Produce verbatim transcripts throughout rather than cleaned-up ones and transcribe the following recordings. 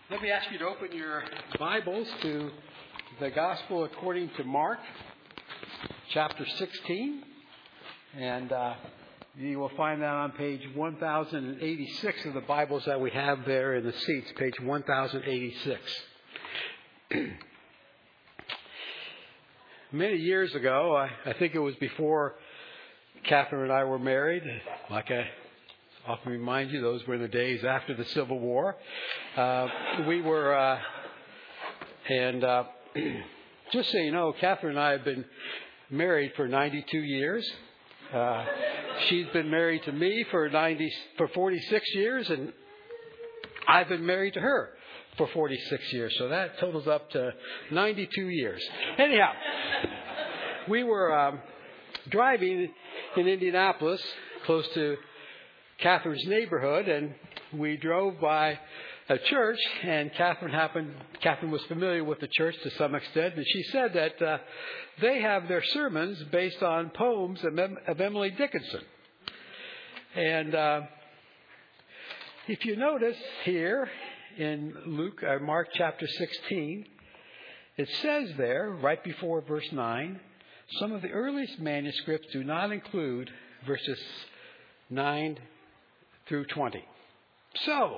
Let me ask you to open your Bibles to the Gospel according to Mark, chapter sixteen. And uh, you will find that on page one thousand eighty-six of the Bibles that we have there in the seats, page one thousand eighty-six. Many years ago, I, I think it was before Catherine and I were married, like I often remind you, those were the days after the Civil War. Uh, we were, uh, and uh, just so you know, Catherine and I have been married for ninety-two years. Uh, she's been married to me for ninety for forty-six years, and I've been married to her for forty-six years. So that totals up to ninety-two years. Anyhow, we were um, driving in Indianapolis, close to Catherine's neighborhood, and we drove by a church, and Catherine happened, Catherine was familiar with the church to some extent, and she said that uh, they have their sermons based on poems of, Em- of Emily Dickinson. And uh, if you notice here in Luke, uh, Mark chapter sixteen, it says there, right before verse nine, some of the earliest manuscripts do not include verses nine through twenty. So,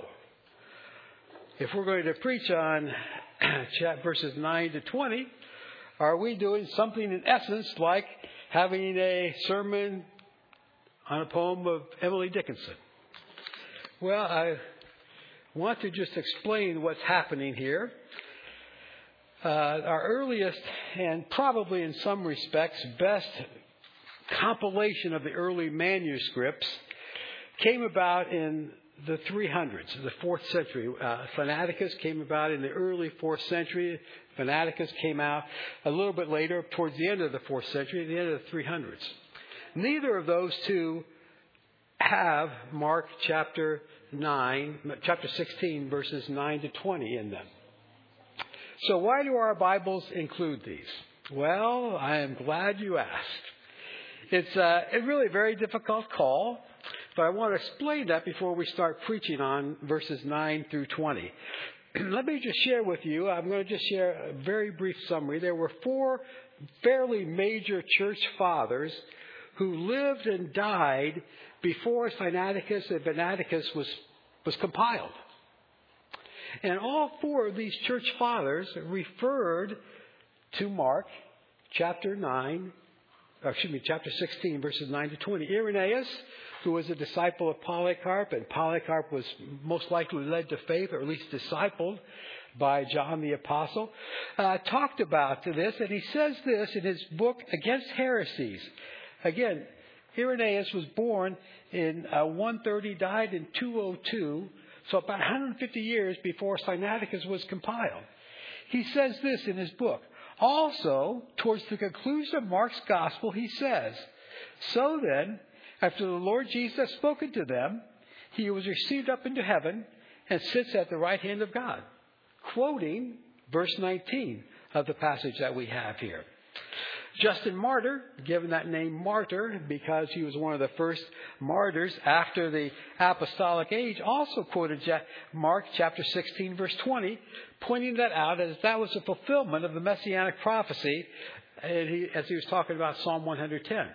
if we're going to preach on verses nine to twenty, are we doing something in essence like having a sermon on a poem of Emily Dickinson? Well, I want to just explain what's happening here. Uh, our earliest and probably in some respects best compilation of the early manuscripts came about in the three hundreds, the fourth century. Uh, Phoneticus came about in the early fourth century. Phoneticus came out a little bit later, towards the end of the fourth century, at the end of the three hundreds. Neither of those two have Mark chapter nine, chapter sixteen, verses nine to twenty in them. So why do our Bibles include these? Well, I am glad you asked. It's uh, a really very difficult call, but I want to explain that before we start preaching on verses nine through twenty. Let me just share with you, I'm going to just share a very brief summary. There were four fairly major church fathers who lived and died before Sinaiticus and Vennaticus was, was compiled. And all four of these church fathers referred to Mark chapter nine, or excuse me, chapter sixteen, verses nine to twenty. Irenaeus, who was a disciple of Polycarp, and Polycarp was most likely led to faith, or at least discipled by John the Apostle, uh, talked about this, and he says this in his book Against Heresies. Again, Irenaeus was born in uh, one thirty, died in two oh two, so about one hundred fifty years before Sinaiticus was compiled. He says this in his book. Also, towards the conclusion of Mark's gospel, he says, "So then, after the Lord Jesus has spoken to them, he was received up into heaven and sits at the right hand of God," quoting verse nineteen of the passage that we have here. Justin Martyr, given that name Martyr because he was one of the first martyrs after the apostolic age, also quoted Mark chapter sixteen, verse twenty, pointing that out as that was a fulfillment of the messianic prophecy and he, as he was talking about Psalm one ten.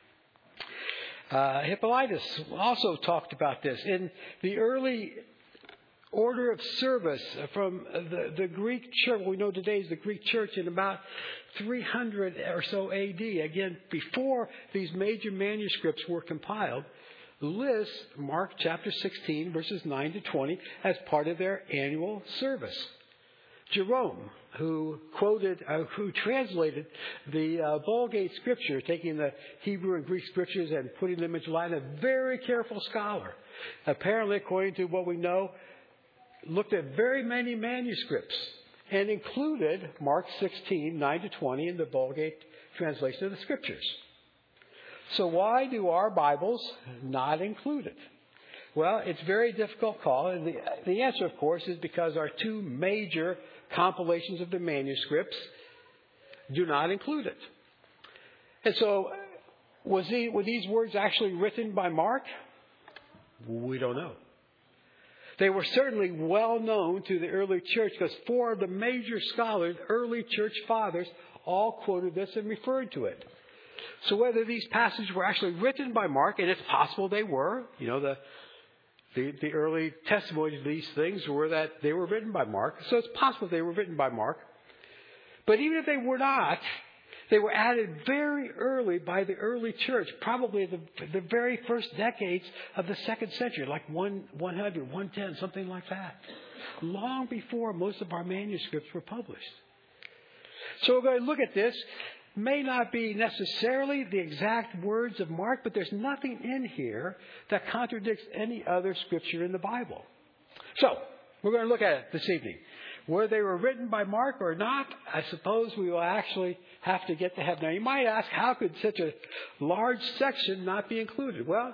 Uh, Hippolytus also talked about this. In the early order of service from the, the Greek church, what we know today is the Greek church, in about three hundred or so A D, again, before these major manuscripts were compiled, lists Mark chapter sixteen, verses nine to twenty, as part of their annual service. Jerome, who quoted, uh, who translated the uh, Vulgate scripture, taking the Hebrew and Greek scriptures and putting them into Latin, a very careful scholar, apparently, according to what we know, looked at very many manuscripts and included Mark sixteen, nine to twenty in the Vulgate translation of the scriptures. So why do our Bibles not include it? Well, it's a very difficult call. And the, the answer, of course, is because our two major compilations of the manuscripts do not include it. And so was he, were these words actually written by Mark? We don't know. They were certainly well known to the early church because four of the major scholars, early church fathers, all quoted this and referred to it. So whether these passages were actually written by Mark, and it's possible they were, you know, the the, the early testimony to these things were that they were written by Mark. So it's possible they were written by Mark. But even if they were not, they were added very early by the early church, probably the, the very first decades of the second century, like one, 100, one ten, something like that. Long before most of our manuscripts were published. So we're going to look at this. May not be necessarily the exact words of Mark, but there's nothing in here that contradicts any other scripture in the Bible. So we're going to look at it this evening. Whether they were written by Mark or not, I suppose we will actually have to get to heaven. Now, you might ask, how could such a large section not be included? Well,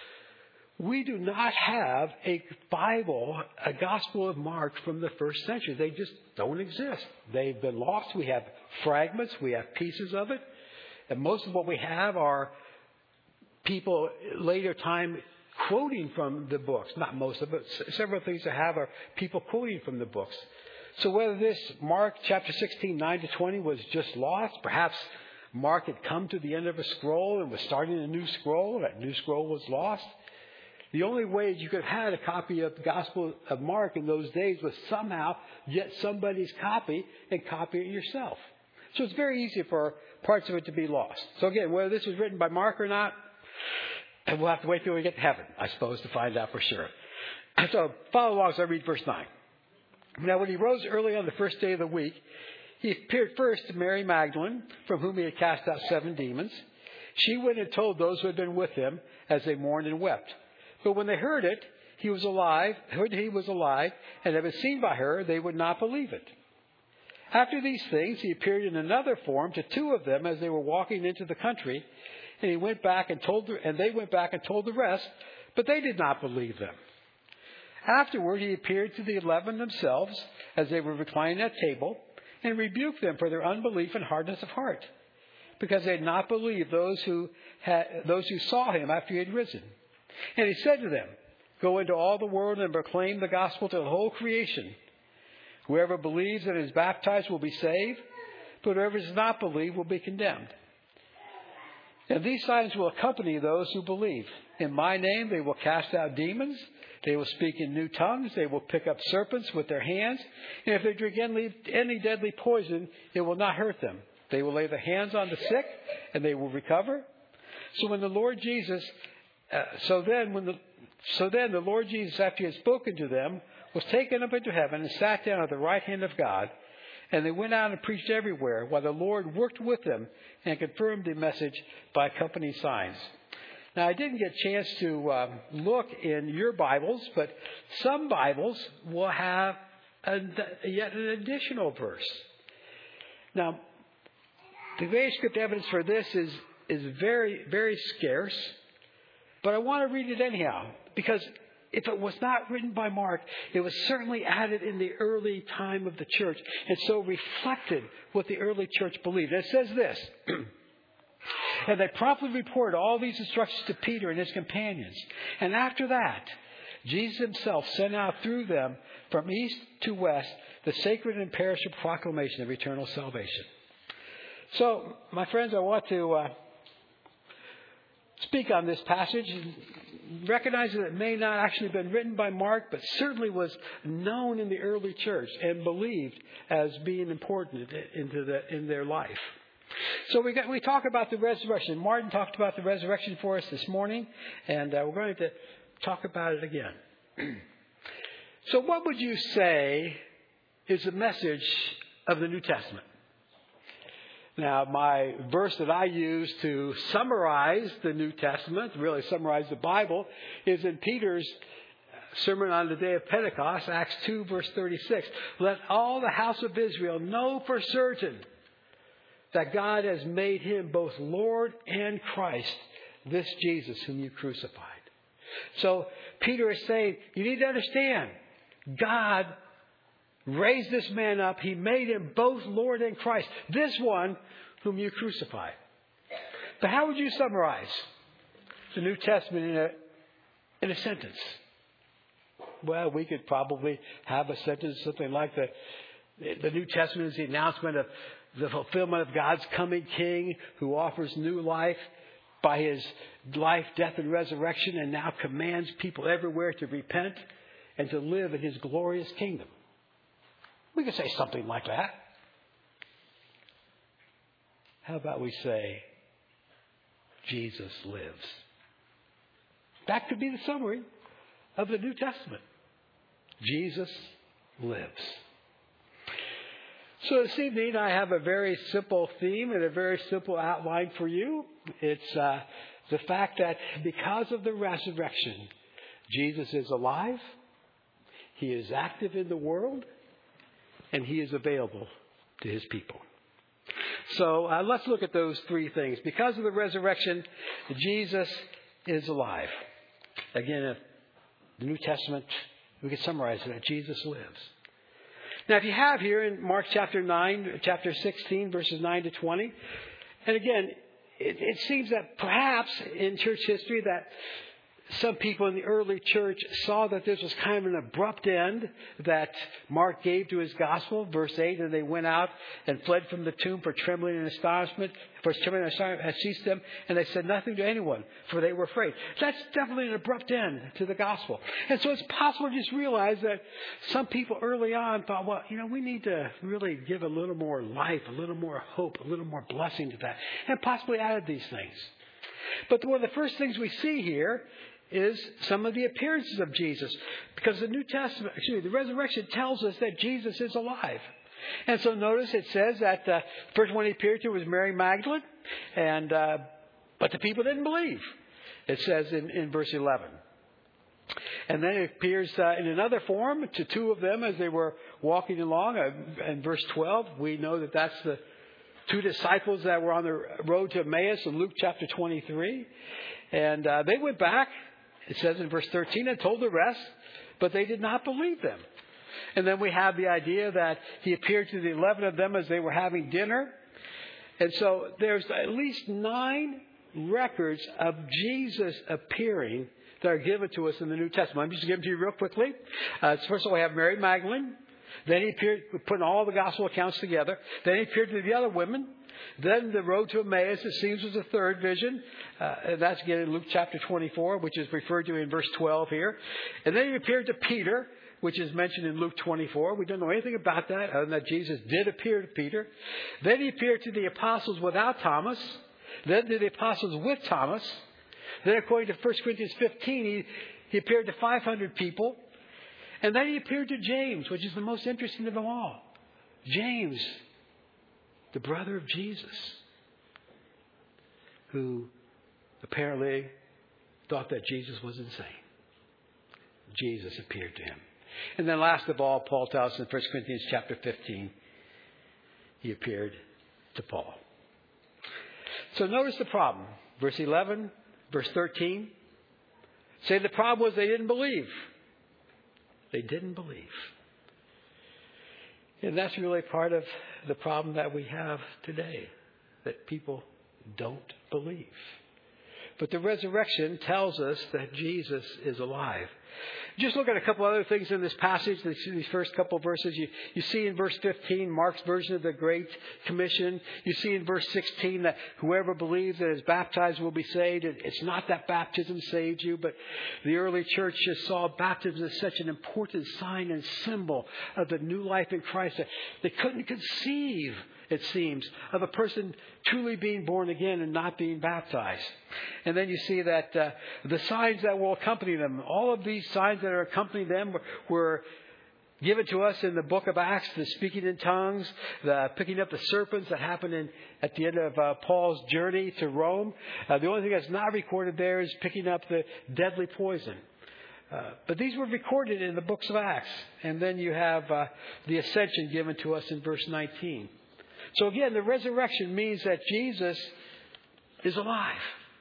we do not have a Bible, a Gospel of Mark from the first century. They just don't exist. They've been lost. We have fragments. We have pieces of it. And most of what we have are people later time quoting from the books. Not most of it. Several things I have are people quoting from the books. So whether this Mark chapter sixteen, nine to twenty was just lost, perhaps Mark had come to the end of a scroll and was starting a new scroll. That new scroll was lost. The only way you could have had a copy of the Gospel of Mark in those days was somehow get somebody's copy and copy it yourself. So it's very easy for parts of it to be lost. So again, whether this was written by Mark or not, and we'll have to wait till we get to heaven, I suppose, to find out for sure. So follow along as I read verse nine. Now when he rose early on the first day of the week, he appeared first to Mary Magdalene, from whom he had cast out seven demons. She went and told those who had been with him as they mourned and wept. But when they heard it, he was alive, heard he was alive, and had been seen by her, they would not believe it. After these things, he appeared in another form to two of them as they were walking into the country, and he went back and told, the, and they went back and told the rest, but they did not believe them. Afterward, he appeared to the eleven themselves as they were reclining at table, and rebuked them for their unbelief and hardness of heart, because they had not believed those who had, those who saw him after he had risen. And he said to them, "Go into all the world and proclaim the gospel to the whole creation. Whoever believes and is baptized will be saved, but whoever does not believe will be condemned. And these signs will accompany those who believe. In my name they will cast out demons. They will speak in new tongues. They will pick up serpents with their hands. And if they drink any, any deadly poison, it will not hurt them. They will lay their hands on the sick, and they will recover." So when the Lord Jesus... Uh, so then, when the so then the Lord Jesus, after he had spoken to them, was taken up into heaven and sat down at the right hand of God. And they went out and preached everywhere, while the Lord worked with them and confirmed the message by accompanying signs. Now, I didn't get a chance to um, look in your Bibles, but some Bibles will have a, yet an additional verse. Now, the manuscript evidence for this is is very very scarce. But I want to read it anyhow, because if it was not written by Mark, it was certainly added in the early time of the church, and so reflected what the early church believed. And it says this, "And they promptly reported all these instructions to Peter and his companions. And after that, Jesus himself sent out through them from east to west the sacred and imperishable proclamation of eternal salvation." So, my friends, I want to... Uh, speak on this passage, recognizing that it may not actually have been written by Mark, but certainly was known in the early church and believed as being important into the, in their life. So we got, we talk about the resurrection. Martin talked about the resurrection for us this morning, and uh, we're going to talk about it again. So what would you say is the message of the New Testament? Now, my verse that I use to summarize the New Testament, really summarize the Bible, is in Peter's sermon on the day of Pentecost, Acts two, verse thirty-six. "Let all the house of Israel know for certain that God has made him both Lord and Christ, this Jesus whom you crucified." So Peter is saying, you need to understand, God raised this man up. He made him both Lord and Christ. This one whom you crucified. But how would you summarize the New Testament in a, in a sentence? Well, we could probably have a sentence something like the the New Testament is the announcement of the fulfillment of God's coming King who offers new life by his life, death, and resurrection, and now commands people everywhere to repent and to live in his glorious kingdom. We could say something like that. How about we say, Jesus lives? That could be the summary of the New Testament. Jesus lives. So this evening I have a very simple theme and a very simple outline for you. It's uh, the fact that because of the resurrection, Jesus is alive, he is active in the world, and he is available to his people. So uh, let's look at those three things. Because of the resurrection, Jesus is alive. Again, uh, the New Testament, we can summarize it that Jesus lives. Now, if you have here in Mark chapter nine, chapter sixteen, verses nine to twenty, and again, it, it seems that perhaps in church history that some people in the early church saw that this was kind of an abrupt end that Mark gave to his gospel, verse eight, and they went out and fled from the tomb for trembling and astonishment. For trembling and astonishment had seized them, and they said nothing to anyone, for they were afraid. That's definitely an abrupt end to the gospel. And so it's possible to just realize that some people early on thought, well, you know, we need to really give a little more life, a little more hope, a little more blessing to that, and possibly added these things. But one of the first things we see here is some of the appearances of Jesus. Because the New Testament, excuse me, the resurrection tells us that Jesus is alive. And so notice it says that the uh, first one he appeared to was Mary Magdalene, and uh, but the people didn't believe. It says in, in verse eleven. And then it appears uh, in another form to two of them as they were walking along. Uh, in verse twelve, we know that that's the two disciples that were on the road to Emmaus in Luke chapter twenty-three. And uh, they went back, it says in verse thirteen, and told the rest, but they did not believe them. And then we have the idea that he appeared to the eleven of them as they were having dinner. And so there's at least nine records of Jesus appearing that are given to us in the New Testament. I'm just going to give them to you real quickly. Uh, first of all, we have Mary Magdalene. Then he appeared, putting all the gospel accounts together. Then he appeared to the other women. Then the road to Emmaus, it seems, was a third vision. Uh, and that's again in Luke chapter twenty-four, which is referred to in verse twelve here. And then he appeared to Peter, which is mentioned in Luke twenty-four. We don't know anything about that, other than that Jesus did appear to Peter. Then he appeared to the apostles without Thomas. Then to the apostles with Thomas. Then according to First Corinthians fifteen, he, he appeared to five hundred people. And then he appeared to James, which is the most interesting of them all. James, the brother of Jesus, who apparently thought that Jesus was insane. Jesus appeared to him. And then last of all, Paul tells us in First Corinthians chapter fifteen, he appeared to Paul. So notice the problem. Verse eleven, verse thirteen. Say the problem was they didn't believe. They didn't believe. And that's really part of the problem that we have today, that people don't believe. But the resurrection tells us that Jesus is alive. Just look at a couple other things in this passage, these first couple of verses. You, you see in verse fifteen, Mark's version of the Great Commission. You see in verse sixteen that whoever believes and is baptized will be saved. It's not that baptism saved you, but the early church just saw baptism as such an important sign and symbol of the new life in Christ that they couldn't conceive, it seems, of a person truly being born again and not being baptized. And then you see that uh, the signs that will accompany them, all of these signs that are accompanying them were, were given to us in the book of Acts, the speaking in tongues, the picking up the serpents that happened in, at the end of uh, Paul's journey to Rome. Uh, the only thing that's not recorded there is picking up the deadly poison. Uh, but these were recorded in the books of Acts. And then you have uh, the ascension given to us in verse nineteen. So again, the resurrection means that Jesus is alive.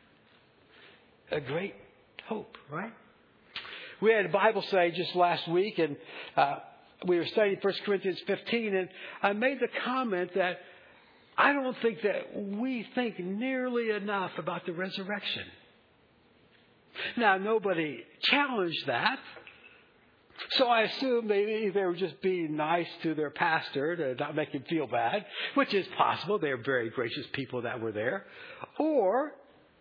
A great hope, right? We had a Bible study just last week, and uh, we were studying First Corinthians fifteen, and I made the comment that I don't think that we think nearly enough about the resurrection. Now, nobody challenged that, So I assume they, they were just being nice to their pastor to not make him feel bad, which is possible. They are very gracious people that were there. Or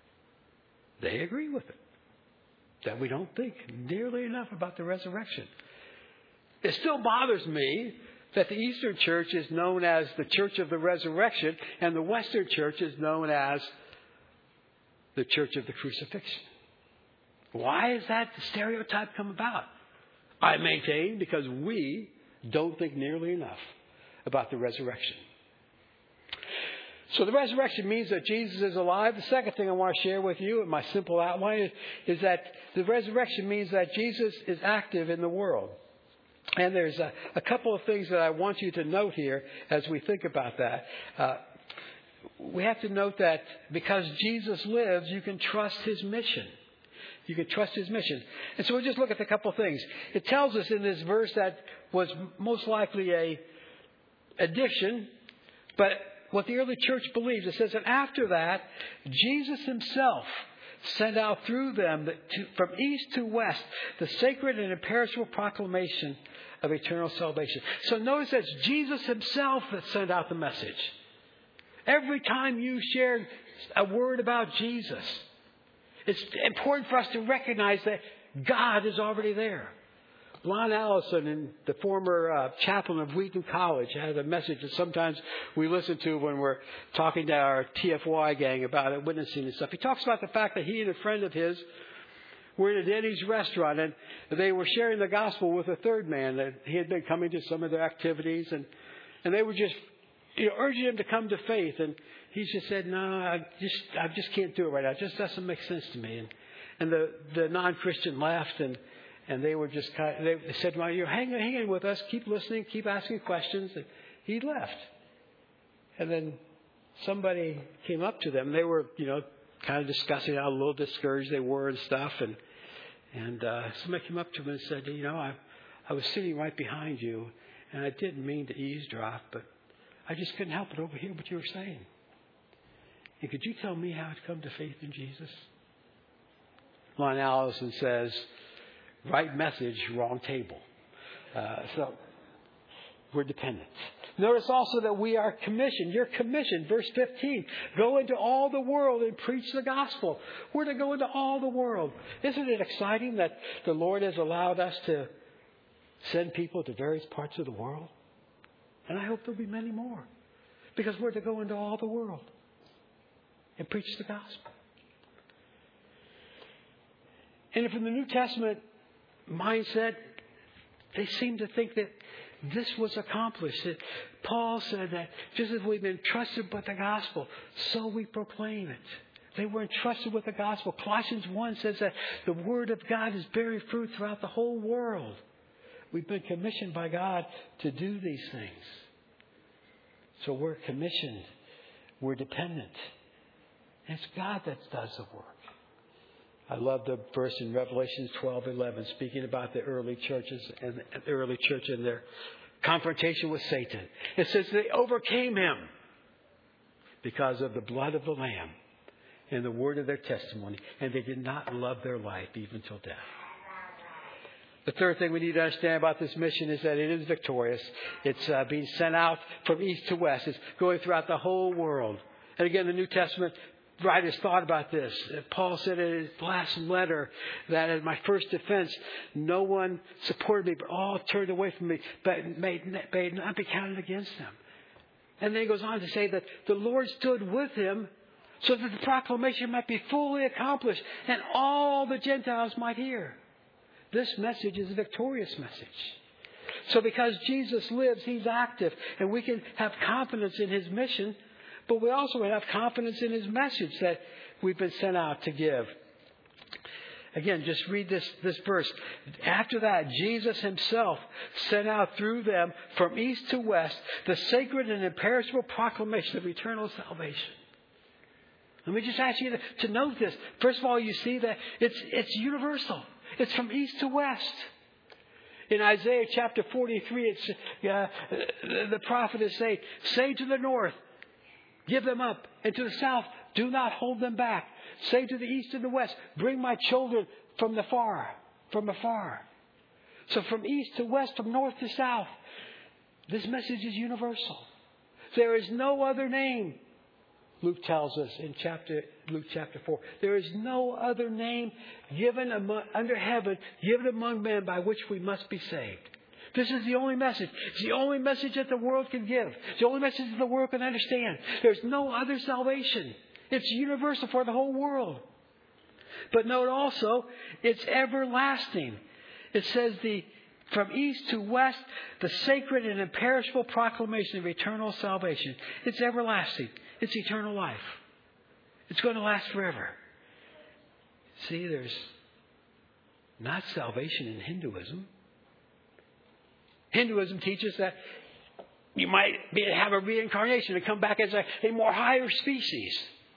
they agree with it, that we don't think nearly enough about the resurrection. It still bothers me that the Eastern Church is known as the Church of the Resurrection and the Western Church is known as the Church of the Crucifixion. Why has that stereotype come about? I maintain because we don't think nearly enough about the resurrection. So the resurrection means that Jesus is alive. The second thing I want to share with you in my simple outline is, is that the resurrection means that Jesus is active in the world. And there's a, a couple of things that I want you to note here as we think about that. Uh, we have to note that because Jesus lives, you can trust his mission. You can trust his mission. And so we'll just look at a couple of things. It tells us in this verse that was most likely a addiction, but what the early church believes, it says that after that, Jesus himself sent out through them to, from east to west the sacred and imperishable proclamation of eternal salvation. So notice that it's Jesus himself that sent out the message. Every time you share a word about Jesus, it's important for us to recognize that God is already there. Lon Allison, and the former uh, chaplain of Wheaton College, has a message that sometimes we listen to when we're talking to our T F Y gang about it, witnessing and stuff. He talks about the fact that he and a friend of his were in a Denny's restaurant, and they were sharing the gospel with a third man that he had been coming to some of their activities, and and they were just, you know, urging him to come to faith, and he just said, "No, I just I just can't do it right now. It just doesn't make sense to me." And and the the non-Christian laughed, and and they were just kind of, they said, "Well, you're hanging hanging with us. Keep listening. Keep asking questions." And he left. And then somebody came up to them. They were, you know, kind of discussing how a little discouraged they were and stuff. And and uh, somebody came up to him and said, "You know, I I was sitting right behind you, and I didn't mean to eavesdrop, but I just couldn't help but overhear what you were saying. And could you tell me how to come to faith in Jesus?" Lon Allison says, "Right message, wrong table." Uh, so we're dependent. Notice also that we are commissioned. You're commissioned. Verse fifteen. Go into all the world and preach the gospel. We're to go into all the world. Isn't it exciting that the Lord has allowed us to send people to various parts of the world? And I hope there'll be many more. Because we're to go into all the world and preach the gospel. And from the New Testament mindset, they seem to think that this was accomplished. That Paul said that just as we've been entrusted with the gospel, so we proclaim it. They were entrusted with the gospel. Colossians one says that the word of God is bearing fruit throughout the whole world. We've been commissioned by God to do these things. So we're commissioned. We're dependent. And it's God that does the work. I love the verse in Revelation twelve eleven, speaking about the early churches and the early church and their confrontation with Satan. It says they overcame him because of the blood of the Lamb and the word of their testimony, and they did not love their life even till death. The third thing we need to understand about this mission is that it is victorious. It's uh, being sent out from east to west. It's going throughout the whole world. And again, the New Testament writers thought about this. Paul said in his last letter that in my first defense, no one supported me, but all turned away from me, but may, may not be counted against them. And then he goes on to say that the Lord stood with him so that the proclamation might be fully accomplished and all the Gentiles might hear. This message is a victorious message. So because Jesus lives, he's active, and we can have confidence in his mission. But we also have confidence in his message that we've been sent out to give. Again, just read this, this verse. After that, Jesus himself sent out through them from east to west the sacred and imperishable proclamation of eternal salvation. Let me just ask you to, to note this. First of all, you see that it's, it's universal. It's from east to west. In Isaiah chapter forty-three, it's, uh, the prophet is saying, "Say to the north, give them up, and to the south, do not hold them back. Say to the east and the west, bring my children from the far, from afar." So from east to west, from north to south, this message is universal. There is no other name, Luke tells us in chapter Luke chapter four. There is no other name given among, under heaven, given among men by which we must be saved. This is the only message. It's the only message that the world can give. It's the only message that the world can understand. There's no other salvation. It's universal for the whole world. But note also, it's everlasting. It says the from east to west, the sacred and imperishable proclamation of eternal salvation. It's everlasting. It's eternal life. It's going to last forever. See, there's not salvation in Hinduism. Hinduism teaches that you might be, have a reincarnation and come back as a, a more higher species.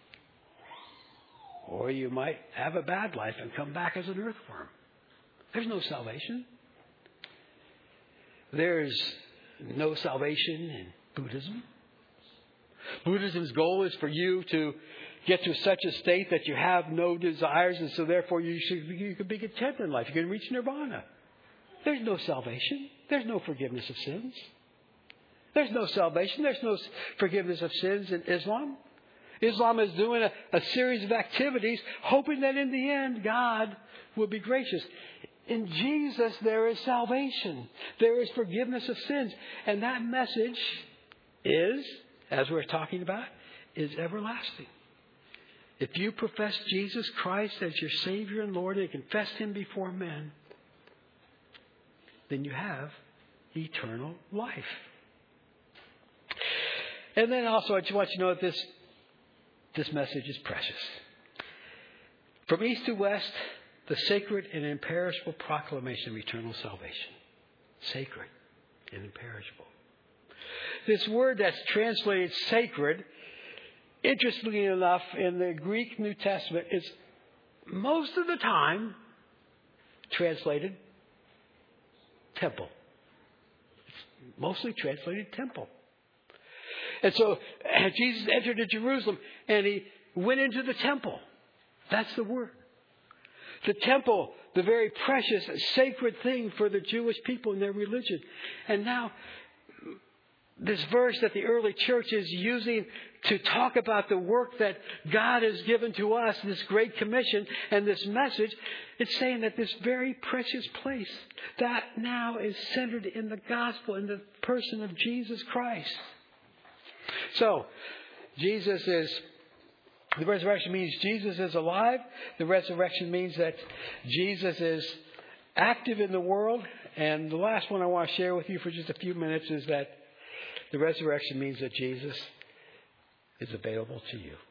Or you might have a bad life and come back as an earthworm. There's no salvation. There's no salvation in Buddhism. Buddhism's goal is for you to get to such a state that you have no desires, and so therefore you should you can be content in life. You can reach nirvana. There's no salvation. There's no forgiveness of sins. There's no salvation. There's no forgiveness of sins in Islam. Islam is doing a, a series of activities, hoping that in the end God will be gracious. In Jesus, there is salvation. There is forgiveness of sins. And that message is, as we're talking about, is everlasting. If you profess Jesus Christ as your Savior and Lord and confess Him before men, then you have eternal life. And then also, I just want you to know that this, this message is precious. From east to west, the sacred and imperishable proclamation of eternal salvation. Sacred and imperishable. This word that's translated sacred, interestingly enough, in the Greek New Testament, is most of the time translated temple. It's mostly translated temple. And so Jesus entered into Jerusalem and He went into the temple. That's the word. The temple, the very precious, sacred thing for the Jewish people in their religion. And now, this verse that the early church is using to talk about the work that God has given to us, this Great Commission and this message, it's saying that this very precious place, that now is centered in the gospel, in the person of Jesus Christ. So, Jesus is... The resurrection means Jesus is alive. The resurrection means that Jesus is active in the world. And the last one I want to share with you for just a few minutes is that the resurrection means that Jesus is available to you.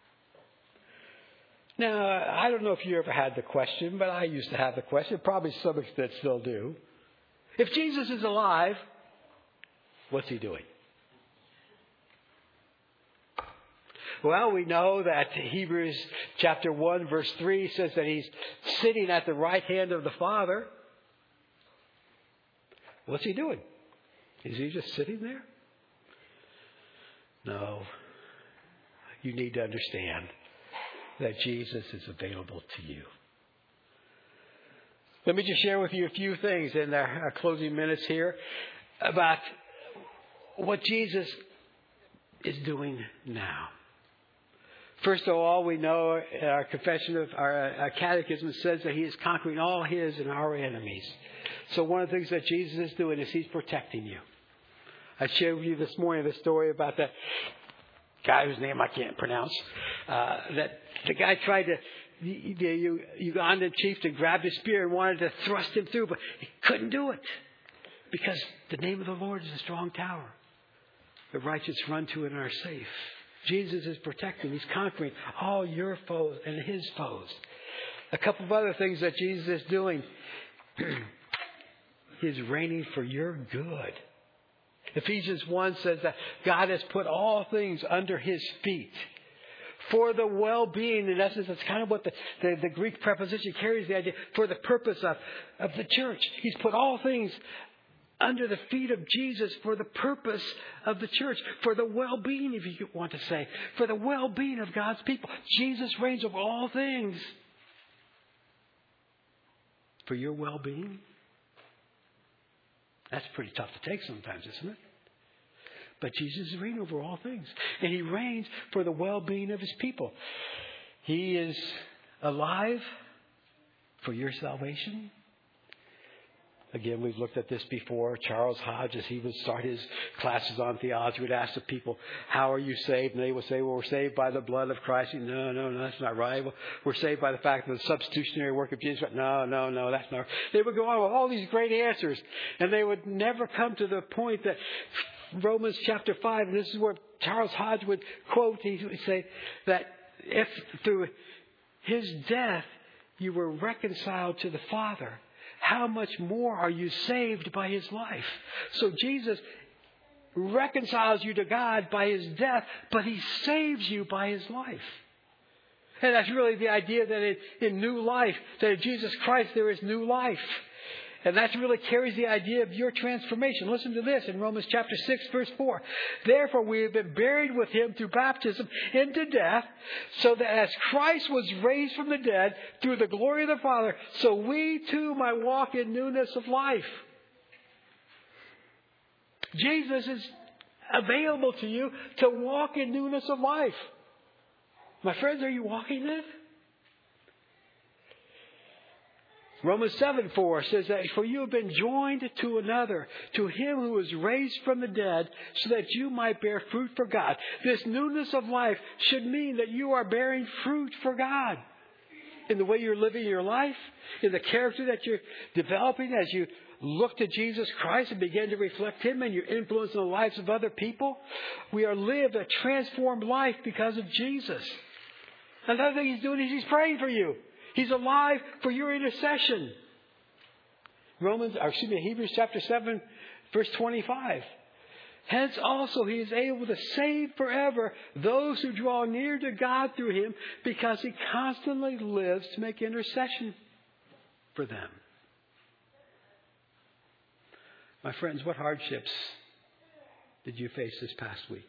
Now, I don't know if you ever had the question, but I used to have the question. Probably some that still do. If Jesus is alive, what's He doing? Well, we know that Hebrews chapter one, verse three says that He's sitting at the right hand of the Father. What's He doing? Is He just sitting there? No. You need to understand that Jesus is available to you. Let me just share with you a few things in our, our closing minutes here about what Jesus is doing now. First of all, we know our confession of our, our catechism says that He is conquering all His and our enemies. So one of the things that Jesus is doing is He's protecting you. I shared with you this morning the story about that guy whose name I can't pronounce. Uh, that the guy tried to, the, the Ugandan chieftain grabbed his spear and wanted to thrust him through, but he couldn't do it because the name of the Lord is a strong tower. The righteous run to it and are safe. Jesus is protecting. He's conquering all your foes and His foes. A couple of other things that Jesus is doing. He's reigning for your good. Ephesians one says that God has put all things under His feet for the well-being. In essence, that's kind of what the, the, the Greek preposition carries the idea, for the purpose of, of the church. He's put all things under the feet of Jesus for the purpose of the church, for the well-being, if you want to say, for the well-being of God's people. Jesus reigns over all things. For your well-being, That's pretty tough to take sometimes, isn't it? But Jesus is reigning over all things. And He reigns for the well-being of His people. He is alive for your salvation. Again, we've looked at this before. Charles Hodge, as he would start his classes on theology, would ask the people, how are you saved? And they would say, well, we're saved by the blood of Christ. And, no, no, no, that's not right. Well, we're saved by the fact of the substitutionary work of Jesus. No, no, no, that's not right. They would go on with all these great answers. And they would never come to the point that Romans chapter five, and this is where Charles Hodge would quote, he would say that if through His death you were reconciled to the Father, how much more are you saved by His life? So Jesus reconciles you to God by His death, but He saves you by His life. And that's really the idea that in, in new life, that in Jesus Christ there is new life. And that really carries the idea of your transformation. Listen to this in Romans chapter six, verse four. Therefore we have been buried with Him through baptism into death, so that as Christ was raised from the dead through the glory of the Father, so we too might walk in newness of life. Jesus is available to you to walk in newness of life. My friends, are you walking in it? Romans seven four says that for you have been joined to another, to Him who was raised from the dead, so that you might bear fruit for God. This newness of life should mean that you are bearing fruit for God. In the way you're living your life, in the character that you're developing as you look to Jesus Christ and begin to reflect Him and your influence in the lives of other people. We are lived a transformed life because of Jesus. Another thing He's doing is He's praying for you. He's alive for your intercession. Romans, or excuse me, Hebrews chapter seven, verse twenty-five. Hence also He is able to save forever those who draw near to God through Him, because He constantly lives to make intercession for them. My friends, what hardships did you face this past week?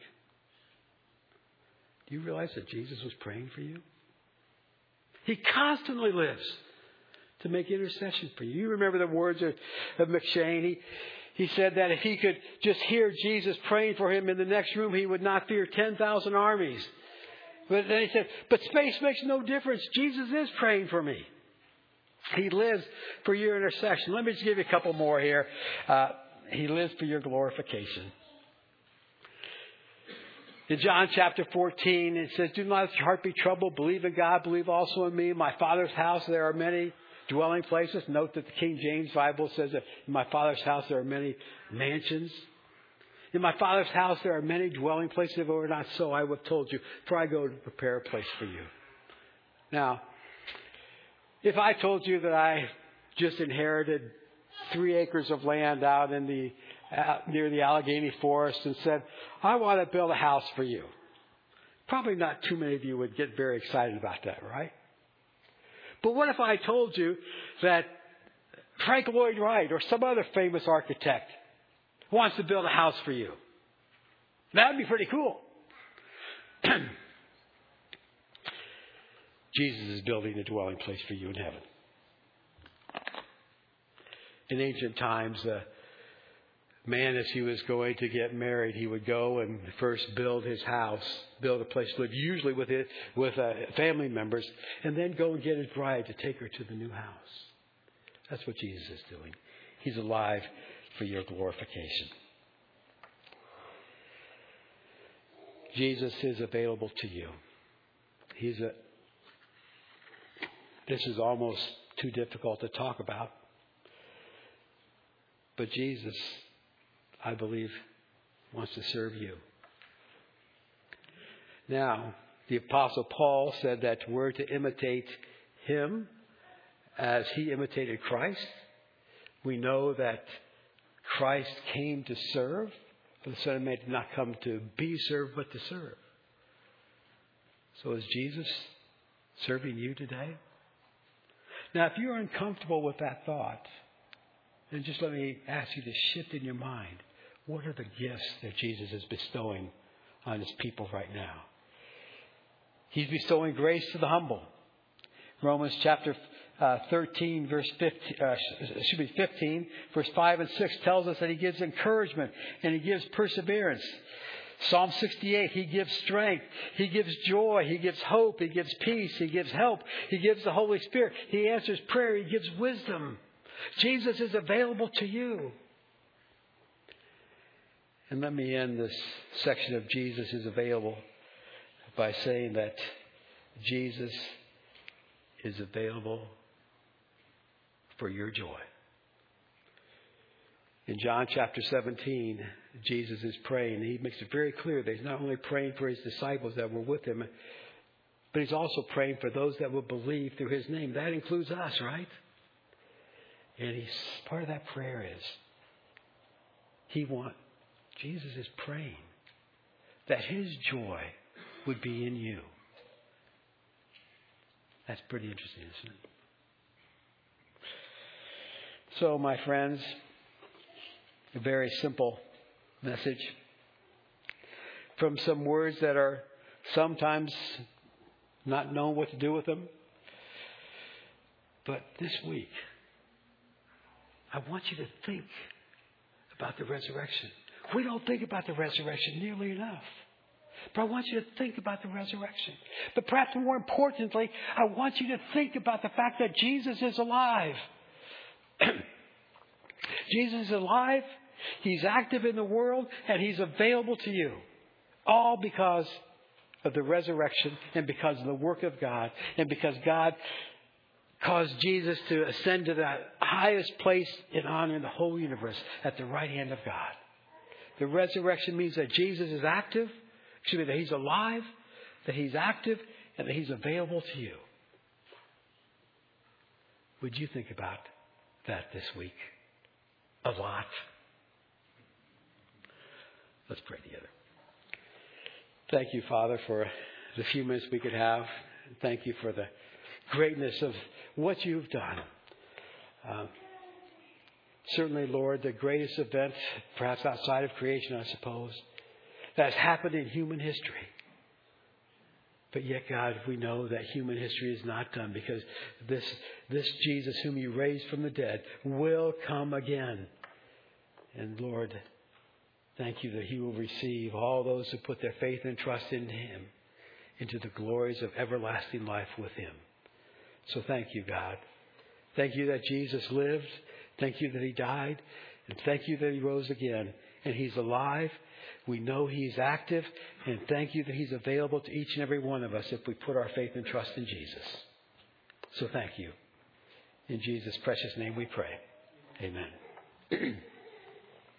Do you realize that Jesus was praying for you? He constantly lives to make intercession for you. You remember the words of, of McShane. He, he said that if he could just hear Jesus praying for him in the next room, he would not fear ten thousand armies. But then he said, but space makes no difference. Jesus is praying for me. He lives for your intercession. Let me just give you a couple more here. Uh, he lives for your glorification. In John chapter fourteen, it says, do not let your heart be troubled. Believe in God. Believe also in me. In my Father's house there are many dwelling places. Note that the King James Bible says that in my Father's house there are many mansions. In my Father's house there are many dwelling places. If it were not so, I would have told you, for I go to prepare a place for you. Now, if I told you that I just inherited three acres of land out in the Uh, near the Allegheny Forest and said, I want to build a house for you. Probably not too many of you would get very excited about that, right? But what if I told you that Frank Lloyd Wright or some other famous architect wants to build a house for you? That would be pretty cool. Jesus is building a dwelling place for you in heaven. In ancient times, uh, man, as he was going to get married, he would go and first build his house, build a place to live, usually with it, with uh, family members, and then go and get his bride to take her to the new house. That's what Jesus is doing. He's alive for your glorification. Jesus is available to you. He's a. This is almost too difficult to talk about, but Jesus, I believe, wants to serve you. Now, the Apostle Paul said that we're to imitate him as he imitated Christ. We know that Christ came to serve. For the Son of Man did not come to be served, but to serve. So is Jesus serving you today? Now, if you're uncomfortable with that thought, then just let me ask you to shift in your mind. What are the gifts that Jesus is bestowing on his people right now? He's bestowing grace to the humble. Romans chapter uh, thirteen, verse fifteen, uh, should be fifteen, verse five and six tells us that He gives encouragement and He gives perseverance. Psalm sixty-eight, He gives strength, He gives joy, He gives hope, He gives peace, He gives help, He gives the Holy Spirit, He answers prayer, He gives wisdom. Jesus is available to you. And let me end this section of Jesus is available by saying that Jesus is available for your joy. In John chapter seventeen, Jesus is praying. He makes it very clear that He's not only praying for His disciples that were with Him, but He's also praying for those that will believe through His name. That includes us, right? And he's, part of that prayer is He want, Jesus is praying that His joy would be in you. That's pretty interesting, isn't it? So, my friends, a very simple message from some words that are sometimes not known what to do with them. But this week, I want you to think about the resurrection. We don't think about the resurrection nearly enough. But I want you to think about the resurrection. But perhaps more importantly, I want you to think about the fact that Jesus is alive. Jesus is alive. He's active in the world. And He's available to you. All because of the resurrection and because of the work of God. And because God caused Jesus to ascend to the highest place in honor in the whole universe at the right hand of God. The resurrection means that Jesus is active. Excuse me, that He's alive, that He's active, and that He's available to you. Would you think about that this week? A lot. Let's pray together. Thank you, Father, for the few minutes we could have. Thank you for the greatness of what You've done. Um, certainly, Lord, the greatest event, perhaps outside of creation, I suppose, that has happened in human history. But yet, God, we know that human history is not done because this, this Jesus whom You raised from the dead will come again. And Lord, thank You that He will receive all those who put their faith and trust in Him into the glories of everlasting life with Him. So thank You, God. Thank You that Jesus lived. Thank You that He died. And thank You that He rose again. And He's alive. We know He's active. And thank You that He's available to each and every one of us if we put our faith and trust in Jesus. So thank You. In Jesus' precious name we pray. Amen.